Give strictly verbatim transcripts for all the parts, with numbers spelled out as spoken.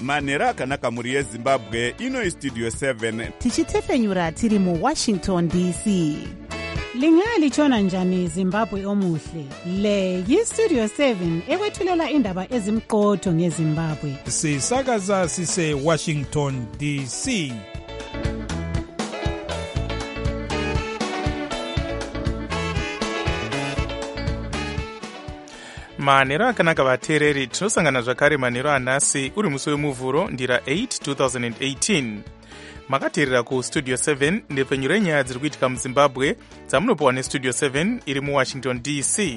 manhero akanaka mhuri yezimbabwe. Ino istudio seven tichitefenyura tiri muwashington D C. Lingalitshona njani Zimbabwe omuhle? Le yistudio seven ekwethulela indaba ezimqotho ngeZimbabwe. Sisakaza sise Washington D C. manhero akanaka vateereri, tinosangana zvakare manhero anhasi uri musi wemuvhuro ndira eight two thousand eighteen. makateerera kustudio seven ndepfenyu renyaya dziri kuitika muzimbabwe dzamunopiwa nestudio seven iri muwashington D C.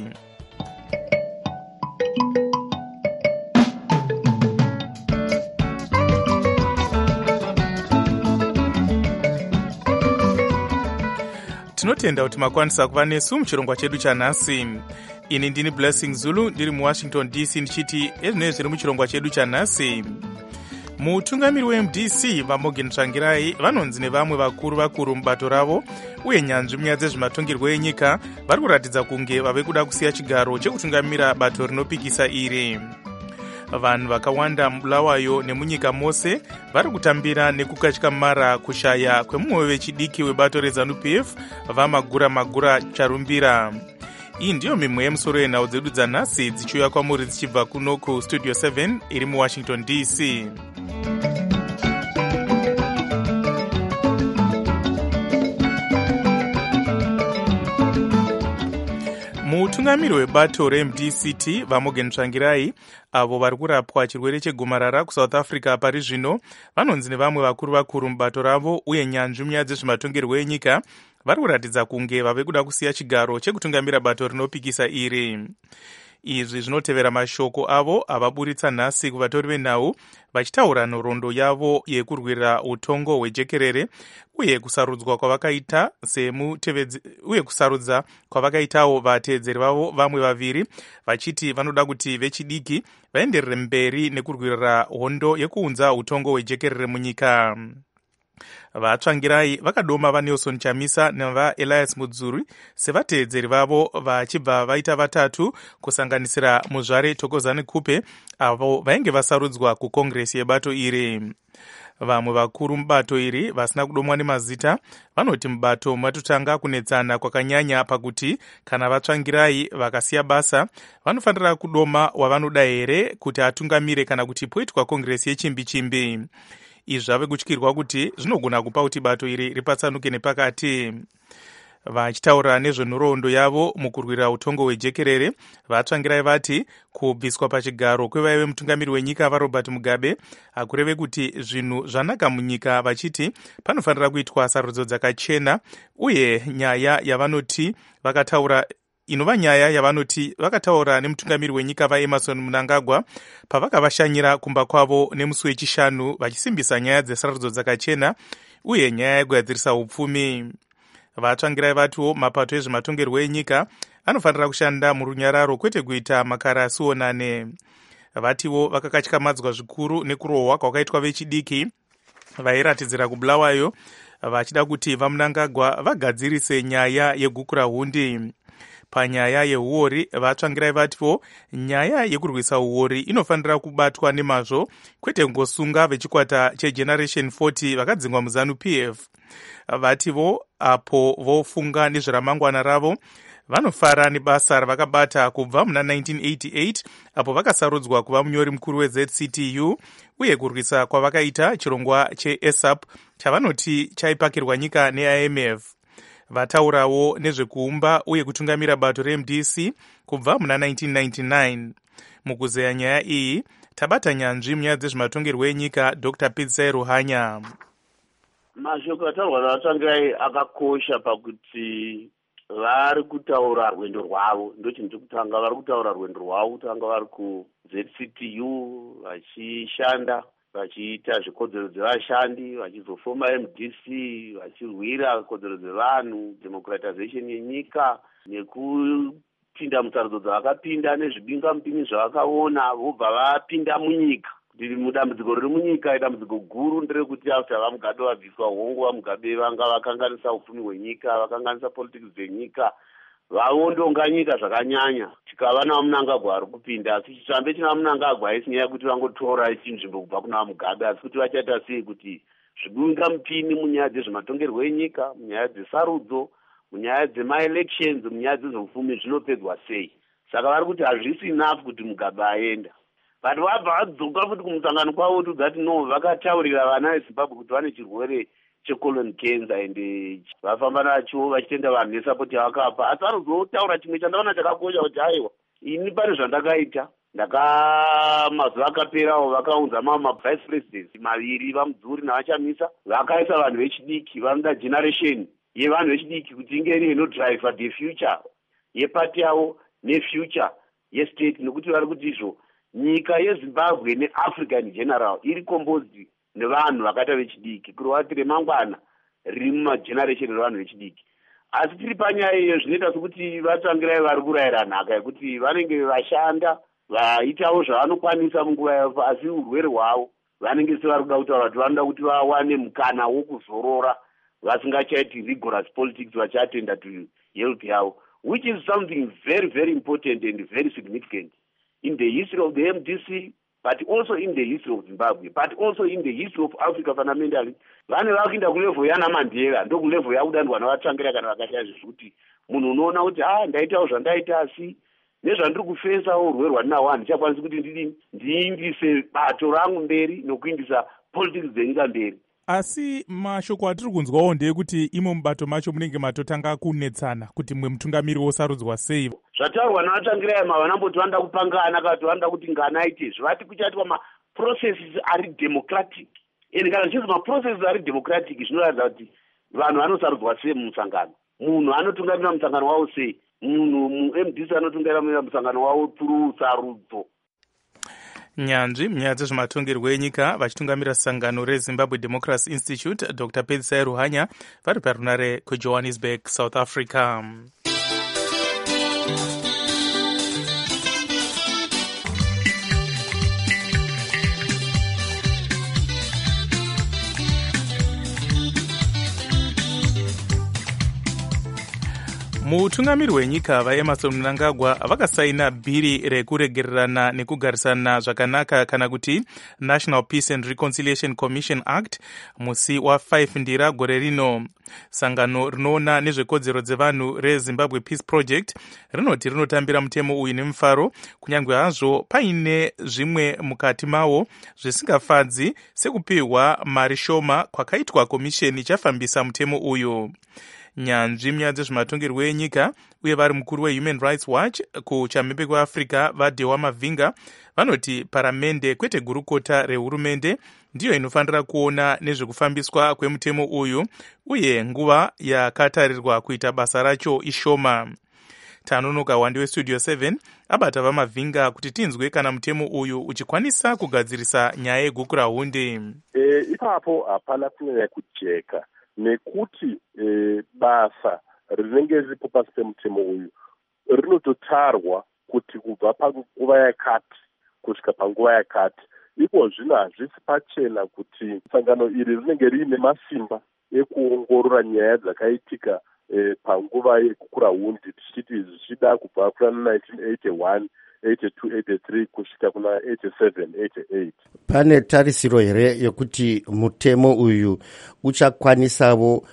tinotenda kuti makwanisa kuva nesu muchirongwa chedu chanhasi. ini ndini Blessing Zulu ndiri muwashington D C ndichiti ezvinenge zviri muchirongwa chedu chanhasi. mutungamiri weM D C vaMorgan Tsvangirai vanonzi nevamwe vakuru vakuru mubato ravo uye nyanzvi munyaya dzezvematongerwo enyika vari kuratidza kunge vave kuda kusiya chigaro chekutungamira bato rinopikisa iri. vanhu vakawanda mubulawayo nemunyika mose vari kutambira nekukatyamara kushaya kwemumwe wevechidiki webato reZANU P F vaMagura Magura Charumbira. iyi ndiyo mimwe yemusoro yenhau dzedu dzanhasi dzichiuya kwamuri dzichibva kuno kustudio seven iri muwashington D C. mutungamiri webato reM D C T vaMorgan Tsvangirai avo vari kurapwa chirwere chegomarara kuSouth Africa pari zvino vanonzi nevamwe vakuru vakuru mubato ravo uye nyanzvi munyaya dzezvematongerwo enyika vari kuratidza kunge vave kuda kusiya chigaro chekutungamira bato rinopikisa iri. izvi zvinotevera mashoko avo avaburitsa nhasi kuvatori venhau vachitaura nhoroondo yavo yekurwira utongo hwejekerere uye kusarudzwa kwavakaita semutevedzi uye kusarudza kwavakaitawo vateedzeri vavo vamwe vaviri vachiti vanoda kuti vechidiki vaenderere mberi nekurwira hondo yekuunza utongo hwejekerere munyika. vaTsvangirai vakadoma vaNelson Chamisa navaElias Mudzuri sevateedzeri vavo vachibva vaita vatatu kusanganisira muzvare Thokozani Kupe avo vainge vasarudzwa kukongresi yebato iri. vamwe vakuru mubato iri vasina kudomwa nemazita vanoti mubato matotanga kunetsana kwakanyanya pakuti kana vaTsvangirai vakasiya basa vanofanira kudoma wavanoda here kuti atungamire kana kuti poitwa kongresi yechimbi chimbi. izvi zvave kutyirwa kuti zvinogona kupa kuti bato iri ripatsanuke nepakati. vachitaura nezvenhoroondo yavo mukurwira utongo hwejekerere vaTsvangirai vati kubviswa pachigaro kwevaive mutungamiri wenyika vaRobert Mugabe hakureve kuti zvinhu zvanaka munyika, vachiti panofanira kuitwa sarudzo dzakachena uye nyaya yavanoti vakataura inova nyaya yavanoti vakataura nemutungamiri wenyika vaEmerson Mnangagwa pavakavashanyira kumba kwavo nemusi wechishanu vachisimbisa nyaya dzesarudzo dzakachena uye nyaya yekugadzirisa upfumi. vaTsvangirai vatiwo mapato ezvematongerwo enyika anofanira kushanda murunyararo kwete kuita makara asionane. vatiwo vakakatyamadzwa zvikuru nekurohwa kwakaitwa vechidiki vairatidzira kubulawayo vachida kuti vaMnangagwa vagadzirise nyaya yegukura hundi. panyaya yehuori vaTsvangirai vatiwo nyaya yekurwisa uori inofanira kubatwa nemazvo kwete kungosunga vechikwata chegeneration forty vakadzingwa muZANU P F. vatiwo apo vofunga nezveramangwana ravo vanofara nebasa ravakabata kubva muna nineteen eighty-eight apo vakasarudzwa kuva munyori mukuru weZ C T U uye kurwisa kwavakaita chirongwa cheASAP chavanoti chaipakirwa nyika neI M F. vataurawo nezvekuumba uye kutungamira bato reM D C kubva muna nineteen ninety-nine. mukuzeya nyaya iyi tabata nyanzvi munyaya dzezvematongerwo enyika Doctor Pidzai Ruhanya. mashoko ataurwa naVaTsvangirai akakosha pakuti vari kutaura rwendo rwavo. ndoti ndikutanga vari kutaura rwendo rwavo kutanga vari kuZ C T U vachishanda vachiita zvikodzero dzevashandi vachizofoma M D C vachirwira kodzero dzevanhu, democratization yenyika nekupinda musarudzo dzavakapinda nezvibingamupini zvavakaona vobva vapinda munyika. ndiri mudambudziko riri munyika idambudziko guru nderekuti after vaMugabe vabviswa hongo vaMugabe vanga vakanganisa upfumi hwenyika, vakanganisa politics dzenyika, vavondonga nyika zvakanyanya tikava navo Mnangagwa ari kupinda, asi chitambe china Mnangagwa haisi nyaya yekuti vangotora chinzvimbo kubva kuna Mugabe, asi kuti vachaita sei kuti zvibunga mupini munyaya dzezvematongerwo enyika, munyaya dzesarudzo, munyaya dzemaelections, munyaya dzezveupfumi zvinopedzwa sei. Saka vari kuti hazvisi enough kuti Mugabe aenda. But vabva vadzoka futi kumusangano kwavo kuti no, vakataurira vana veZimbabwe kuti vane chirwere checolon cancer ende vafamba nacho vachitenda vanhu nesapoti yavakapa. Asi anozotaura chimwe chandaona chakakosha kuti aiwa, ini pane zvandakaita ndaka mazuva akaperawo vakaunza mamwe mavice presidents maviri vamudzuri navachamisa vakaisa vanhu vechidiki vanoda generation yevanhu vechidiki kuti inge iri inodrive the future yepati yavo nefuture yestate, nekuti vari kuti izvo nyika yeZimbabwe neAfrica in general iri composed nevanhu vakaita vechidiki, kureva kuti remangwana riri mumageneration revanhu vechidiki. Asi tiri panyaya iyo zvinoita sokuti vatsangirai vari kurayira nhaka yekuti vanenge vashanda vaitawo zvavanokwanisa munguva yavo, asi urwere hwavo vanenge sevari kuda kutaura kuti vanoda kuti vawane mukana wokuzorora vasingachaiti rigorous politics vachiatenda to health yavo, which is something very very important and very significant in the history of the M D C, but also in the history of Zimbabwe, but also in the history of Africa fundamentally. Vane vakuinda kulevel yana Mandela ndo kulevel yakudanirwa navatsvangira kana vakaita zvekuti munhu unoona kuti ah ndaitawo zvandaita, asi nezvandiri kufesa urwere hwandinawo handichakwanisi kuti ndidini ndiindise bato rangu mberi nokuindisa politics dzenyika mberi. Asi mashoko atiri kunzwawo ndeyekuti imo mubato macho munenge matotanga kunetsana kuti mwe mutungamiri wosarudzwa sei. Zvataurwa navatsvangirai ava vanamboti vanoda kupangana kana kuti vanoda kuti ngana aite zvati kuchaitwa maprocesses ari democratic, ende kana zvinzi maprocesses ari democratic zvinoratidza kuti vanhu vanosarudzwa sei mumusangano, munhu anotungamira musangano wavo sei, munhu mu-M D C anotungamira musangano wavo through sarudzo. Nyanzvi munyaya dzezvematongerwo enyika vachitungamira sangano reZimbabwe Democracy Institute Doctor Pedzisai Ruhanya vari parunare kuJohannesburg, South Africa. Mutungamiri wenyika vaEmmerson Mnangagwa vakasaina bhiri rekuregererana nekugarisana zvakanaka kana kuti National Peace and Reconciliation Commission Act musi wa5 ndira gore rino. Sangano rinoona nezvekodzero dzevanhu reZimbabwe Peace Project rinoti rinotambira mutemo uyu nemufaro, kunyange hazvo paine zvimwe mukati mawo zvisingafadzi sekupiwa mari shoma kwakaitwa komisheni ichafambisa mutemo uyu. Nyanzvi munyaya dzezvematongerwo enyika uye vari mukuru weHuman Rights Watch kuchamhembe kweAfrica vaDewa Mavinga vanoti paramende kwete gurukota rehurumende ndiyo inofanira kuona nezvekufambiswa kwemutemo uyu uye nguva yakatarirwa kuita basa racho ishoma. Tanonoka wandi westudio seven abata vaMavinga kuti tinzwe kana mutemo uyu uchikwanisa kugadzirisa nyaya yeguku raHunde. E, ipapo hapana kunyanya kujeka nekuti e, basa rinenge riripo pasi pemutemo uyu rinototarwa kuti kubva panguva yakati kusvika panguva yakati. Ipo zvino hazvisi pachena kuti sangano iri rinenge riine masimba ekuongorora nyaya dzakaitika e, panguva yekukura hundi tichiti zvichida kubva kuna nineteen eighty-one, eighty-two, eighty-three kusvika kuna eighty-seven, eighty-eight. Pane tarisiro here yekuti mutemo uyu uchakwanisavo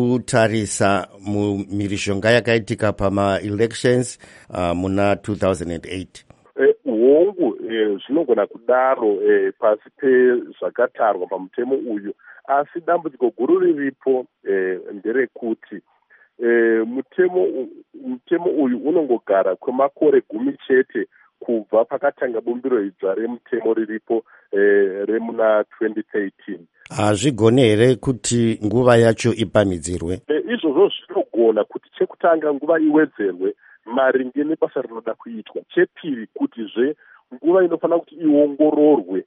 kutarisa mumhirizhonga yakaitika pama-elections uh, muna two thousand eight? E, hongu e, zvinogona kudaro e, pasi pezvakatarwa pamutemo uyu, asi dambudziko guru riripo e, nderekuti e, mutemo, mutemo uyu unongogara kwemakore gumi chete kubva pakatanga bumbiro idzva remutemo riripo e, remuna twenty thirteen. Hazvigone here kuti nguva yacho ipamidzirwe? E, izvozvo zvinogona kuti chekutanga nguva iwedzerwe maringe nebasa rinoda kuitwa. Chepiri kutizve nguva inofanira kuti iongororwe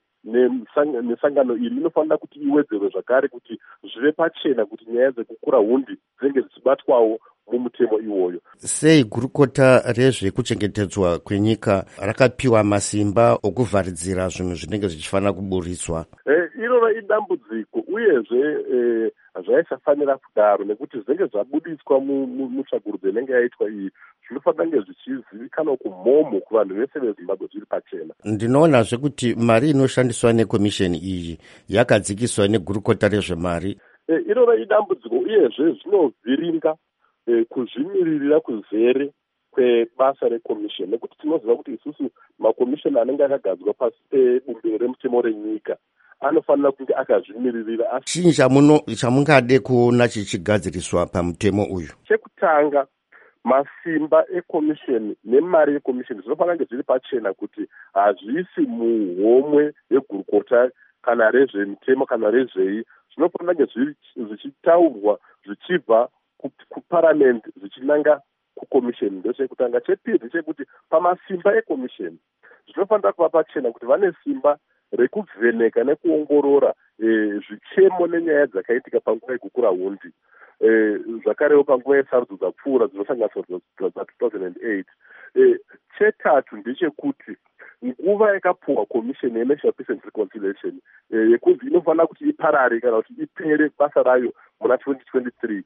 nesangano iri inofanira kuti iwedzerwe zvakare kuti zvive pachena kuti nyaya dzekukura hundi dzinenge dzichibatwawo mumutemo iwoyo. Sei gurukota rezvekuchengetedzwa kwenyika rakapiwa masimba okuvharidzira zvinhu zvinenge zvichifanira kuburiswa? E, iroro idambudziko uyezve e, zvaisafanira kudaro nekuti zvinenge zvabudiswa mutsvagurudzo inenge yaitwa iyi zvinofanira kunge zvichizivikanwa kumhomho kuvanhu vese vezimbabwe zviri pachena. Ndinoonazve kuti mari inoshandiswa nekomisheni iyi yakadzikiswa negurukota rezvemari. E, iroro idambudziko uyezve zvinovhiringa e, kuzvimiririra kuzere kwebasa rekomisheni nekuti tinoziva kuti isusu makomisheni anenge akagadzwa pasi pebumbiro remutemo renyika anofanira kunge akazvimiririra. Chii chamungade kuona chichigadziriswa pamutemo uyu? Chekutanga, masimba ekomisheni nemari yekomisheni zvinofanira kunge zviri pachena kuti hazvisi muhomwe yegurukota kana rezvemutemo kana rezvei. Zvinofanira kunge zvichitaurwa zvichibva kuparamendi zvichinanga kukomisheni. Ndochekutanga. Chepiri chekuti pamasimba ekomisheni zvinofanira kuva pachena kuti vane simba rekuvheneka nekuongorora e, zvichemo nenyaya dzakaitika panguva yekukura hundi e, zvakarewo panguva yesarudzo dzapfuura dzinosanganiswa dza two thousand eight. E, chetatu ndechekuti nguva yakapuhwa komisheni yenational peace and reconciliation e, yekunzi inofanira kuti iparare kana kuti ipere basa rayo muna twenty twenty-three.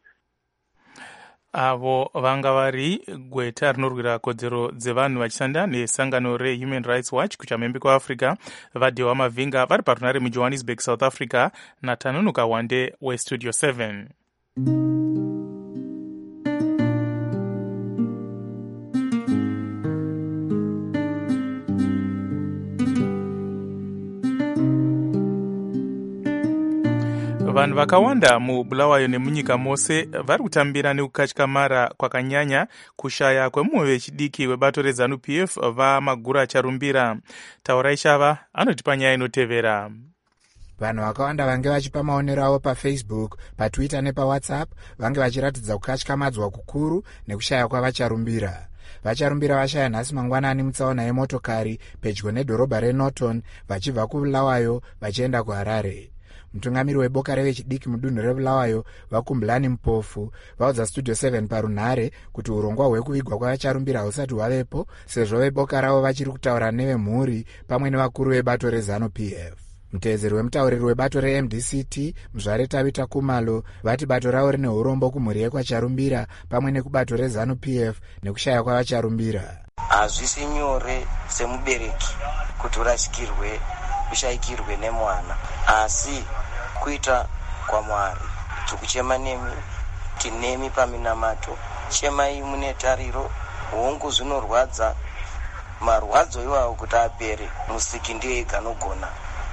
Avo vanga vari gweta rinorwira kodzero dzevanhu vachishanda nesangano reHuman Rights Watch kuchamhembe kwaAfrica, Vadhewa Mavhinga vari parunare muJohannesburg, South Africa, naTanunuka Wande weStudio seven. Vanhu vakawanda mubulawayo nemunyika mose vari kutambira nekukatyamara kwakanyanya kushaya kwemumwe wechidiki webato reZANU P F vaMagura Charumbira. Taurai Shava anotipa nyaya inotevera. Vanhu vakawanda vange vachipa maonero avo paFacebook, paTwitter nepawhatsapp vange vachiratidza kukatyamadzwa kukuru nekushaya kwavacharumbira. Vacharumbira vashaya nhasi mangwanani mutsaona yemotokari pedyo nedhorobha reNorton vachibva kuBulawayo vachienda kuHarare. Mutungamiri weboka revechidiki mudunhu reBulawayo vaKumbulani Mpofu vaudza Studio seven parunhare kuti urongwa hwekuvigwa kwavacharumbira husati hwavepo sezvo veboka ravo vachiri kutaura nevemhuri pamwe nevakuru vebato reZANU P F. Muteedzeri wemutauriri webato reM D C T Mzvare Tabita Kumalo vati bato ravo rine urombo kumhuri yekwacharumbira pamwe nekubato reZANU P F nekushaya kwavacharumbira. Hazvisi nyore semubereki kuti urashikirwe ushayikirwe nemwana, asi kuita kwaMwari tikuchema nemi tinemi paminamato chemai mune tariro hongu zvinorwadza marwadzo iwawo kuti apere. Musiki ndiye iganogona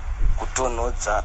kutonhodza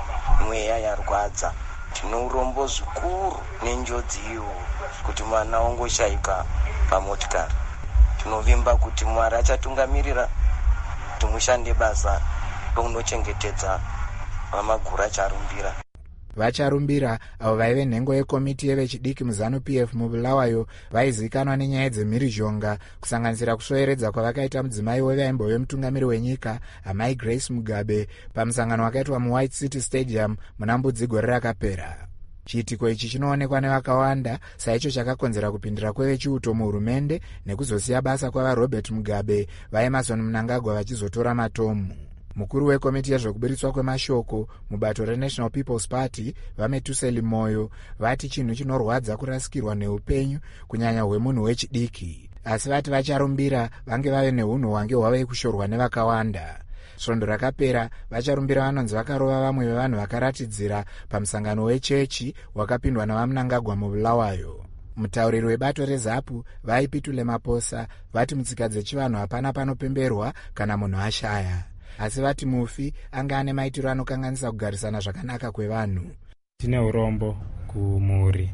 mweya yarwadza. Tine urombo zvikuru nenjodzi iyo kuti mwana ongoshayika pamotikari. Tinovimba kuti Mwari achatungamirira timushande basa rounochengetedza vaMagura Charumbira. Vacharumbira avo vaive nhengo yekomiti yevechidiki muZANU P F muBulawayo vaizivikanwa nenyaya dzemhirizhonga kusanganisira kusvoeredza kwavakaita mudzimai wevaimbove mutungamiri wenyika Amai Grace Mugabe pamusangano wakaitwa muWhite City Stadium muna Mbudzi gore rakapera. Chiitiko ichi chinoonekwa nevakawanda saicho chakakonzera kupindira kwevechiuto muhurumende nekuzosiya basa kwavaRobert Mugabe vaEmerson Mnangagwa vachizotora matomu. Mukuru wekomiti yezvokuburitswa kwemashoko mubato reNational People's Party vaMetuseli Moyo vati chinhu chinorwadza kurasikirwa neupenyu kunyanya hwemunhu wechidiki, asi vati vacharumbira vange vave neunhu hwange hwave kushorwa nevakawanda. Svondo rakapera vacharumbira vanonzi vakarova vamwe vevanhu vakaratidzira pamusangano wechechi wakapindwa navaMnangagwa muBulawayo. Mutauriri webato reZAPU vaipitule Maposa vati mutsika dzechivanhu hapana panopemberwa kana munhu ashaya, asi vati mufi anga ane maitiro anokanganisa kugarisana zvakanaka kwevanhu. Tine urombo kumhuri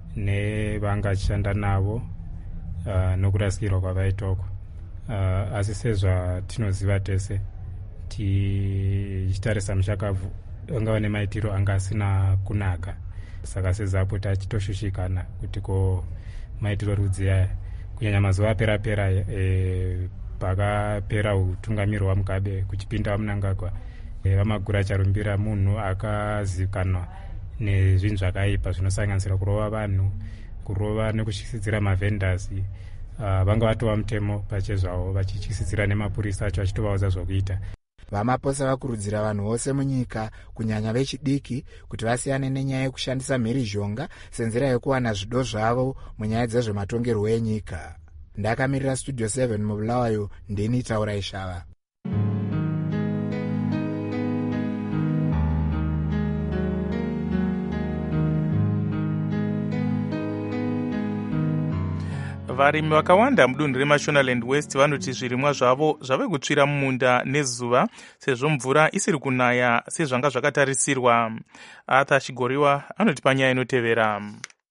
nevangashanda navo uh, nokurasikirwa kwavaitoko uh, asi sezvatinoziva tese tichitarisa mushakabvu angava nemaitiro anga asina kunaka. Saka seZAPU tachitoshushikana kuti ko maitiro rudzi aya kunyanya mazuva apera pera e, pakapera utungamiri hwaMugabe kuchipinda vaMnangagwa e, vaMagura Charumbira munhu akazivikanwa nezvinhu zvakaipa zvinosanganisira kurova vanhu, kurova nekuchisidzira mavhendors. Uh, vanga vatova mutemo pachezvavo vachichisidzira nemapurisa acho vachitovaudza zvokuita. vamaposa vakurudzira vanhu vose munyika kunyanya vechidiki kuti vasiyane nenyaya yekushandisa mhirizhonga senzira yekuwana zvido zvavo munyaya dzezvematongerwo enyika. Ndakamirira Studio seven mubulawayo, ndini Taura Ishava. Varimi vakawanda mudunhu reMashonaland West vanoti zvirimwa zvavo zvave kutsvira mumunda nezuva sezvo mvura isiri kunaya sezvanga zvakatarisirwa. Arthur Chigoriwa anoti panyaya inotevera.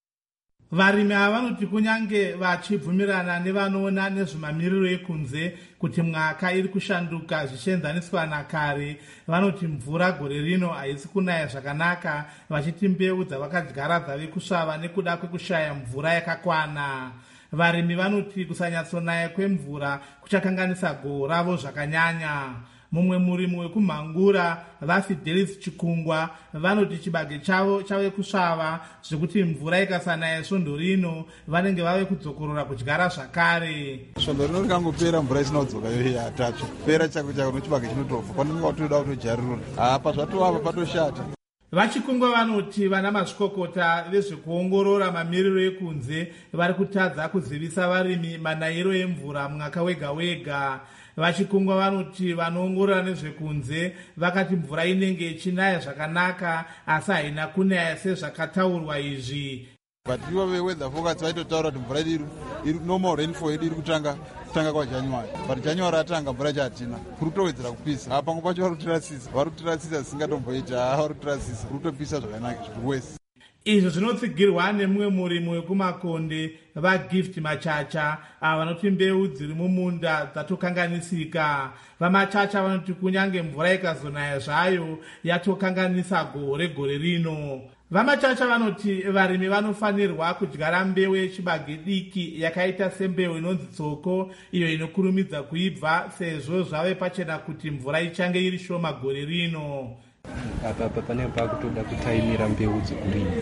Varimi ava vanoti kunyange vachibvumirana nevanoona nezvemamiriro ekunze kuti mwaka iri kushanduka zvichienzaniswa nakare, vanoti mvura gore rino haisi kunaya zvakanaka, vachiti mbeu dzavakadyara dzave kusvava nekuda kwekushaya mvura yakakwana. Varimi vanoti kusanyatsonaya kwemvura kuchakanganisa gohwo ravo zvakanyanya. Mumwe murimi wekumhangura, vaFidelis Chikungwa, vanoti chibage chavo chave kusvava zvekuti mvura ikasanaya svondo rino vanenge vave kudzokorora kudyara zvakare. Svondo rino rikangopera mvura isina kudzoka yatatsva pera chako chako nochibage chinotofa panenge watoda kutojarirura apa zvatovava patoshata. Vachikungwa vanoti vana mazvikokota vezvekuongorora mamiriro ekunze vari kutadza kuzivisa varimi manayiro emvura mwaka wega wega. Vachikungwa vanoti vanoongorora nezvekunze vakati mvura inenge ichinaya zvakanaka asi haina kunaya sezvakataurwa izvi. But ivo veweather forecast vaitotaura kuti mvura iri normal rainfall yedu iri kutanga kutanga kwaJanuary, but January atanga mvura chatina kuri kutowedzera kupisa. Apa pamwe pacho vari kutirasisa vari kutirasisa zvisingatomboiti haa vari kutirasisa kuri kutopisa zvakanaka zvikurwese. Izvo zvinotsigirwa nemumwe murimi wekumakonde vaGift Machacha ava vanoti mbeu dziri mumunda dzatokanganisika. VaMachacha vanoti kunyange mvura ikazonaya zvayo yatokanganisa gohwo regore rino. VaMachacha vanoti varimi vanofanirwa kudyara mbeu yechibage diki yakaita sembeu inonzi tsoko, iyo inokurumidza kuibva sezvo zvave pachena kuti mvura ichange iri shoma gore rino. Apa panenge pakutoda kutaimira mbeu dzekurima.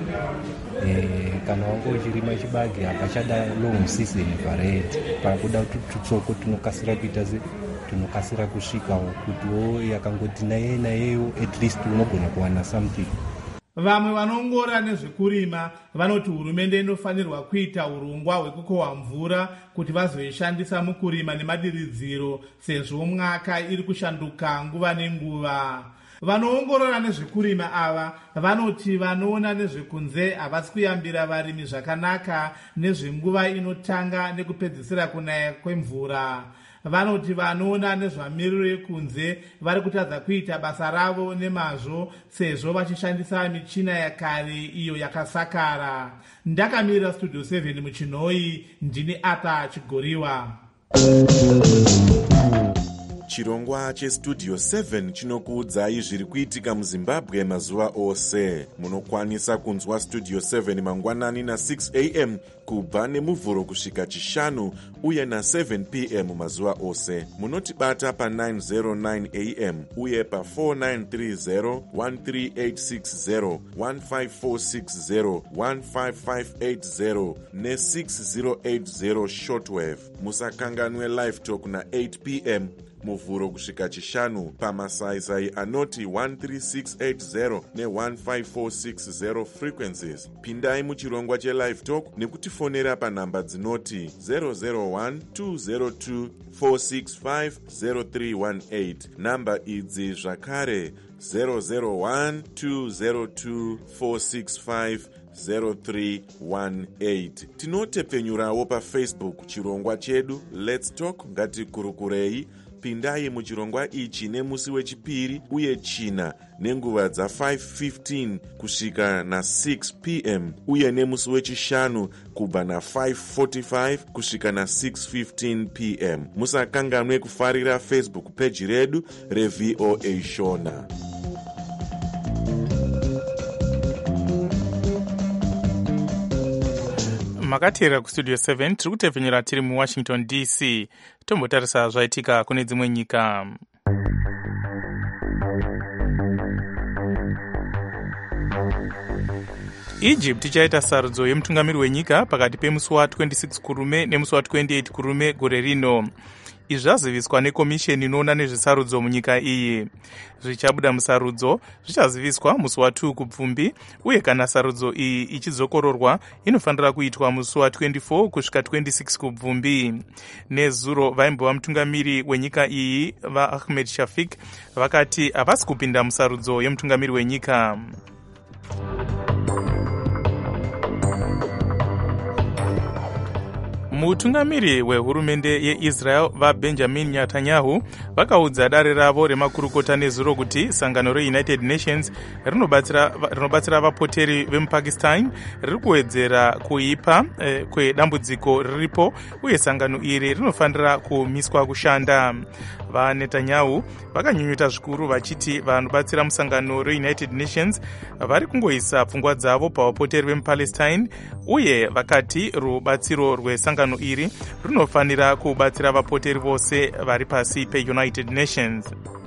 E, kana wanga uchirima chibage hapachada long season variety, pakuda kuti tutsoko tunokasira kuita se tunokasira kusvika kuti o yakangoti naye nayeyo at least unogona kuwana something. Vamwe vanoongorora nezvekurima vanoti hurumende inofanirwa kuita urongwa hwekukohwa mvura kuti vazoishandisa mukurima nemadiridziro sezvo mwaka iri kushanduka nguva nenguva. Vanoongorora nezvekurima ava vanoti vanoona nezvekunze havasi kuyambira varimi zvakanaka nezvenguva inotanga nekupedzisira kunaya kwemvura. Vanoti vanoona nezvamiriro yekunze vari kutadza kuita basa ravo nemazvo sezvo vachishandisa michina yakare iyo yakasakara. Ndakamirira Studio seven muchinhoi, ndini Arthur Chigoriwa. Chirongwa cheStudio seven chinokuudzai zviri kuitika muZimbabwe mazuva ose. Munokwanisa kunzwa Studio seven mangwanani na six a m kubva nemuvhuro kusvika chishanu uye na seven p m mazuva ose. Munotibata pa nine oh nine a m uye pa four nine three zero, one three eight six zero, one five four six zero, one five five eight zero ne six zero eight zero shortwave. Musakanganwe live talk na eight p m muvhuro kusvika chishanu pamasaisai anoti one three six eight zero ne one five four six zero frequencies. Pindai muchirongwa chelive talk nekutifonera panhamba dzinoti zero zero one two zero two four six five zero three one eight. Namba idzi zvakare zero zero one two zero two four six five zero three one eight. Tinotepfenyurawo paFacebook chirongwa chedu Let's Talk ngatikurukurei. Pindai muchirongwa ichi nemusi wechipiri uye china nenguva dza five fifteen kusvika na six p m uye nemusi wechishanu kubva na five forty-five kusvika na six fifteen p m. Musakanganwe kufarira Facebook page redu reV O A Shona. Makateera kuStudio seven tiri kutepfenyura tiri muWashington D C. Tombotarisa zvaitika kune dzimwe nyika. Egypt ichaita sarudzo yemutungamiri wenyika pakati pemusi wa twenty-six kurume nemusi wa twenty-eight kurume gore rino. izvi zvaziviswa nekomisheni inoona nezvesarudzo munyika iyi. Zvichabuda musarudzo zvichaziviswa musi wa2 kubvumbi, uye kana sarudzo iyi ichizokororwa inofanira kuitwa musi wa24 kusvika26 kubvumbi. Nezuro vaimbova mutungamiri wenyika iyi vaAhmed Shafik vakati havasi kupinda musarudzo yemutungamiri wenyika. Mutungamiri wehurumende yeIsrael vaBenjamin Netanyahu vakaudza dare ravo remakurukota nezuro kuti sangano reUnited Nations rinobatsira rinobatsira vapoteri vemupakistan riri kuwedzera kuipa eh, kwedambudziko riripo, uye sangano iri rinofanira kumiswa kushanda. VaNetanyahu vakanyunyuta zvikuru vachiti vanobatsira musangano reUnited Nations vari kungoisa pfungwa dzavo pavapoteri vemupalestine, uye vakati rubatsiro rwesangano iri runofanira kubatsira vapoteri vose vari pasi peUnited Nations.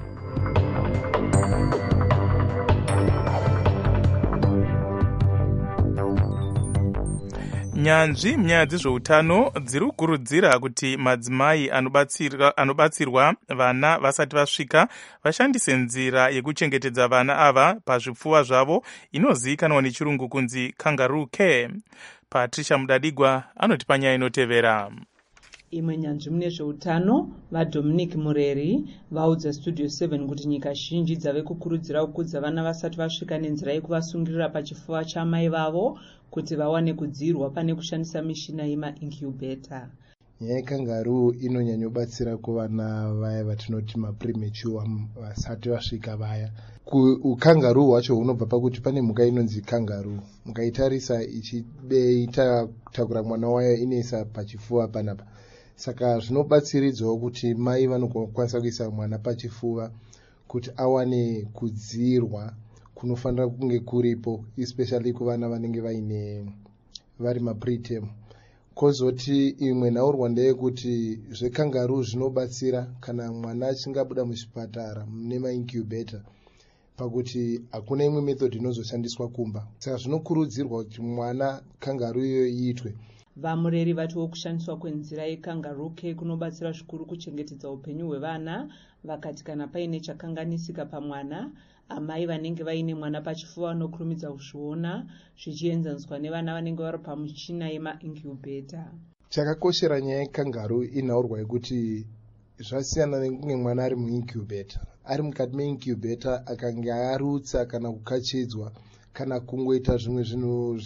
Nyanzvi munyaya dzezveutano dziri kukurudzira kuti madzimai anobatsirwa vana vasati vasvika vashandise nzira yekuchengetedza vana ava pazvipfuva zvavo inozivikanwa nechirungu kunzi kangaroo care. Patricia Mudadigwa anoti panyaya inotevera. Imwe nyanzvi mune zveutano vaDominic Mureri vaudza Studio seven kuti nyika zhinji dzave kukurudzira kukudza vana vasati vasvika nenzira yekuvasungirira pachipfuva chamai vavo kuti vawane kudzirwa pane kushandisa mishina yemaincubator. Nyaya yekangaroo inonyanyobatsira kuvana vaya vatinoti mapremature vasati vasvika vaya. Ukangaroo hwacho hunobva pakuti pane mhuka inonzi kangaroo. Mukaitarisa ichibeita takura mwana wayo inoisa pachipfuva panapa. Saka zvinobatsiridzawo kuti mai vanokwanisa kuisa mwana pachipfuva kuti awane kudzirwa kunofanira kunge kuripo, especially kuvana vanenge vaine vari mapreterm. Kozoti imwe nhaurwa ndeyekuti zvekangaroo zvinobatsira kana mwana achingabuda muchipatara mune maincubator pakuti hakuna imwe method inozoshandiswa kumba. Saka zvinokurudzirwa kuti mwana kangaroo iyoyo iitwe. Vamureri vatiwo kushandiswa kwenzira yekangaroo care kunobatsira zvikuru kuchengetedza upenyu hwevana, vakati kana paine chakanganisika pamwana, amai vanenge vaine mwana pachipfuva vanokurumidza kuzviona, zvichienzaniswa nevana vanenge vari pamuchina yemaincubator. Chakakoshera nyaya yekangaroo inhaurwa yekuti zvasiyana nekunge mwana ari muincubator. Ari mukati meincubator akanga arutsa kana kukachidzwa kana kungoita zvimwe zvinhu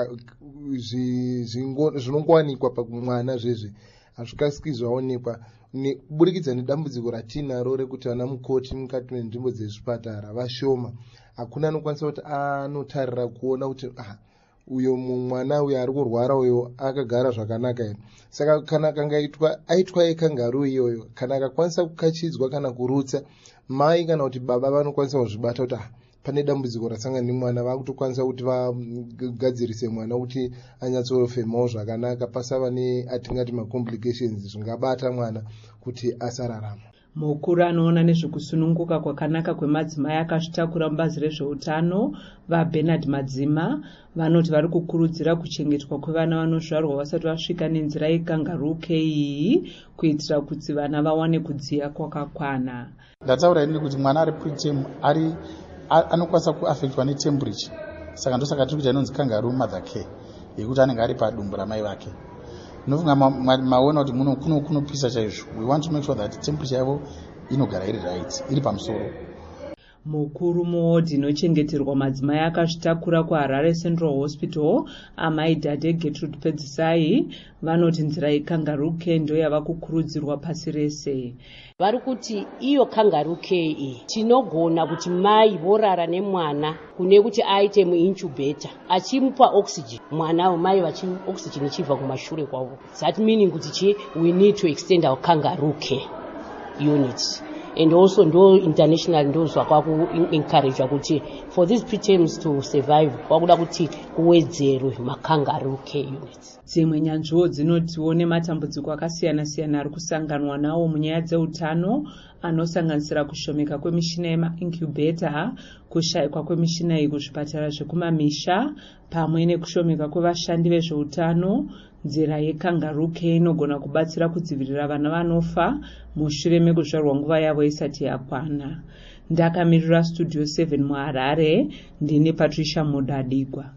zvinongowanikwa pamwana zvezve hazvikasiki zvaonekwa kuburikidza nedambudziko ratinaro rekuti vana mukoti mukati menzvimbo dzezvipatara vashoma. Hakuna anokwanisa kuti anotarira kuona kuti ah, uyo mwana uyo ari kurwara uyo akagara zvakanaka here. Saka kana kangaitwa aitwa yekangaroo iyoyo, kana akakwanisa kukachidzwa kana kurutsa, mai kana kuti baba vanokwanisa kuzvibata kuti ah, pane dambudziko rasangana nemwana, vakutokwanisa kuti vagadzirise mwana kuti anyatsofemawo zvakanaka, pasava neatingati macomplications zvingabata mwana kuti asararama. Mukuru anoona nezvekusununguka kwakanaka kwemadzimai akazvitakura mubazi rezveutano vaBernard Madzima vanoti vari kukurudzira kuchengetwa kwevana vanozvarwa vasati vasvika nenzira yekangaroo care iyi kuitira kuti vana vawane kudziya kwakakwana. Ndataura ini kuti mwana ari preterm ari anokwanisa kuaffectwa netemperature, saka ndosaka tiri kuti inonzi kangaroo mother care yekuti anenge ari padumbu ramai vake. Nofunga maona kuti muno kuno kunopisa chaizvo. We want to make sure that temperature yavo inogara iri right, iri pamusoro. Mukuru muwodhi inochengeterwa madzimai akazvitakura kuHarare Central Hospital, amai Dade Gertrude Pedzisai vanoti nzira yekangaroo care ndo yava kukurudzirwa pasi rese. Vari kuti iyo kangaroo care iyi tinogona kuti mai vorara nemwana kune kuti aite muincubator achimupa oxygen, mwana wamai vachi oxygen ichibva kumashure kwavo. That meaning kuti chi we need to extend our kangaroo care units. And also ndo international ndo zvakwaku encourage kuti for these preterms to survive wakuda kuti kuwedzerwe makangaroo care units. Dzimwe nyanzviwo dzinotiwo nematambudziko akasiyana siyana ari kusanganwa nawo munyaya dzeutano anosanganisira kushomeka kwemishina yemaincubator, kushayikwa kwemishina iyi kuzvipatara zvekumamisha, pamwe nekushomeka kwevashandi vezveutano, nzira yekangaroo care inogona kubatsira kudzivirira vana vanofa mushure mekuzvarwa nguva yavo isati yakwana. Ndakamirira studio seven muHarare, ndini Patricia Mudadigwa.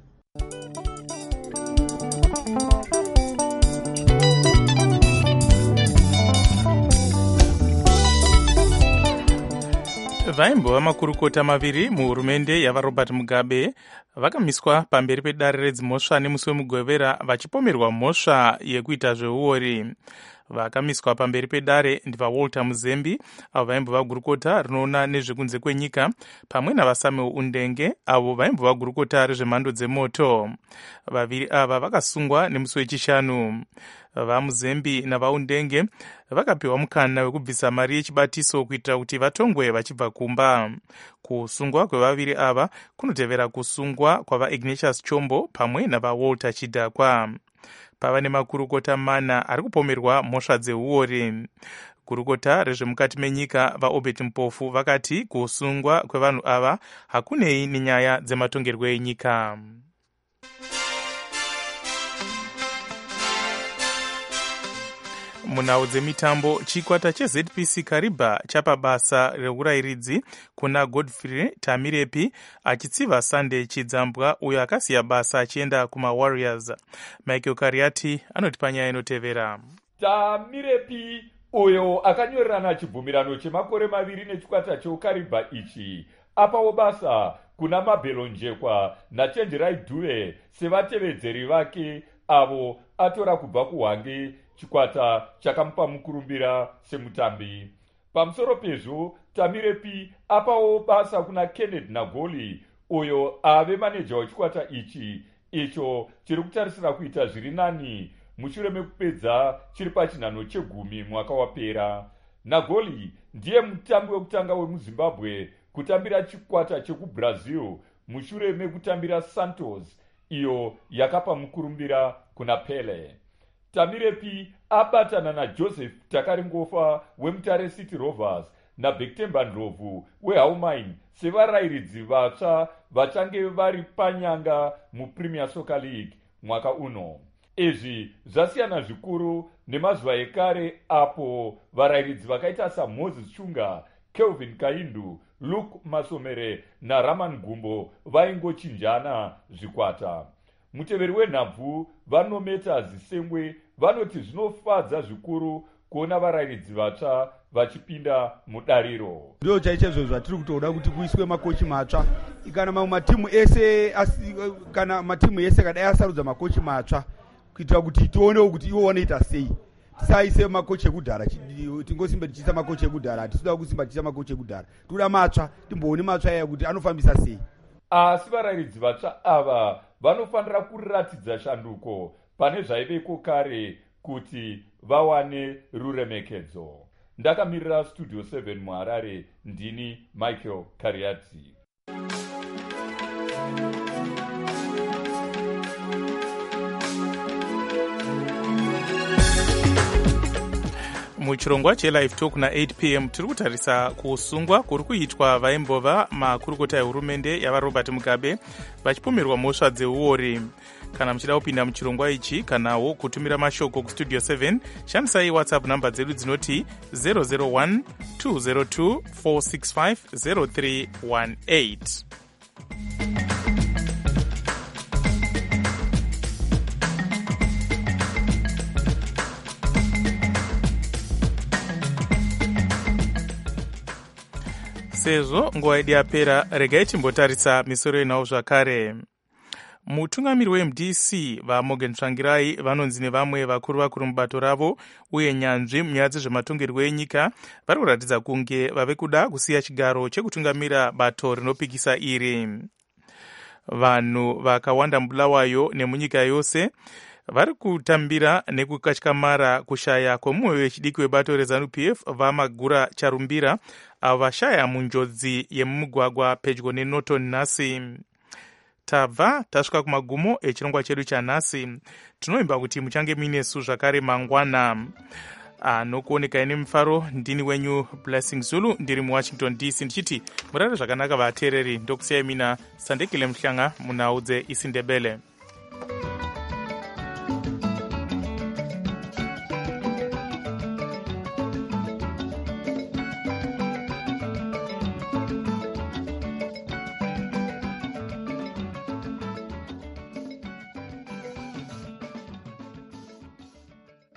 vaimbova makurukota maviri muhurumende yavaRobert Mugabe vakamiswa pamberi pedare redzimhosva nemusi wemugwevera vachipomerwa mhosva yekuita zveuori. Vakamiswa pamberi pedare ndivaWalter Muzembi avo vaimbova gurukota rinoona nezvekunze kwenyika pamwe navaSamuel Undenge avo vaimbova gurukota rezvemhando dzemoto. Vaviri ava vakasungwa nemusi wechishanu. VaMuzembi navaUndenge vakapiwa mukana wekubvisa mari yechibatiso kuitira kuti vatongwe vachibva kumba. Kusungwa kwevaviri ava kunotevera kusungwa kwavaIgnatius Chombo pamwe navaWalter Chidhakwa. Pava nemakurukota mana ari kupomerwa mhosva dzeuori. Gurukota rezvemukati menyika vaObert Mpofu vakati kusungwa kwevanhu ava hakunei nenyaya dzematongerwo enyika. Munhau dzemitambo, chikwata cheZ P C Kariba chapa basa reurayiridzi kuna Godfrey Tamirepi achitsiva Sunday Chidzambwa uyo akasiya basa achienda kumaWarriors. Michael Kariati anoti panyaya inotevera. Tamirepi uyo akanyorerana chibvumirano chemakore maviri nechikwata cheukariba ichi apawo basa kuna Mabelonjekwa naChenjerai Dube sevatevedzeri vake avo atora kubva kuHwange, chikwata chakamupa mukurumbira semutambi. Pamusoro pezvo, Tamirepi apawo basa kuna Kenneth Nagoli uyo ave maneja wechikwata ichi icho chiri kutarisira kuita zviri nani mushure mekupedza chiri pachinhano chegumi mwaka wapera. Nagoli ndiye mutambi wekutanga wemuZimbabwe kutambira chikwata chekuBrazil mushure mekutambira Santos iyo yakapa mukurumbira kuna Pele. Tamirepi abatana naJoseph Takaringofa weMutare City Rovers naBektemba Ndlovu weHaumain sevarayiridzi vatsva vachange vari panyanga muPremier Soccer League mwaka uno. Izvi zvasiyana zvikuru nemazuva ekare apo varayiridzi vakaita saMoses Chunga, Kelvin Kaindu, Luke Masomere naRaman Gumbo vaingochinjana zvikwata. Muteveri wenhabvu vanometa zisengwe vanoti zvinofadza zvikuru kuona varayiridzi vatsva vachipinda mudariro. Ndio chaizvo zvatiri kutoda kuti kuiswe makochi matsva. Kana mamwe matimu ese kana matimu ese kadai asarudza makochi matsva kuitira kuti tionewo kuti ivo vanoita sei. Tisaise makochi ekudhara, tingosimba tichiisa makochi ekudhara, hatisuda kusimba tichiisa makochi ekudhara. Toda matsva, timboone matsva aya kuti anofambisa sei. Asi varayiridzi vatsva ava vanofanira kuratidza shanduko pane zvaiveko kare kuti vawane ruremekedzo. Ndakamirira Studio seven muHarare, ndini Michael Kariati. Muchirongwa cheLive Talk na eight p m tiri kutarisa kusungwa kuri kuitwa vaimbova makurukota ehurumende yavaRobert Mugabe vachipomerwa mhosva dzeuori. Kana muchida kupinda muchirongwa ichi kanawo kutumira mashoko kustudio seven, shandisai WhatsApp namba dzedu dzinoti zero zero one two zero two four six five zero three one eight. Sezvo nguva yedu yapera, regai timbotarisa misoro yenhau zvakare. Mutungamiri weM D C vaMorgan Tsvangirai vanonzi nevamwe vakuru vakuru mubato ravo uye nyanzvi munyaya dzezvematongerwo enyika vari kuratidza kunge vave kuda kusiya chigaro chekutungamira bato rinopikisa iri. Vanhu vakawanda mubulawayo nemunyika yose vari kutambira nekukatyamara kushaya kwomumwe wechidiki webato reZANU P F vaMagura Charumbira avo vashaya munjodzi yemumugwagwa pedyo neNorton nhasi. Tabva tasvika kumagumo echirongwa chedu chanhasi. Tinoimba kuti muchange muinesu zvakare mangwana. Anokuoneka ine mufaro ndini wenyu Blessing Zulu ndiri muWashington D C ndichiti murare zvakanaka vateereri. Ndokusiyai mina Sandekile Mhlanga munhau dzeIsindebele.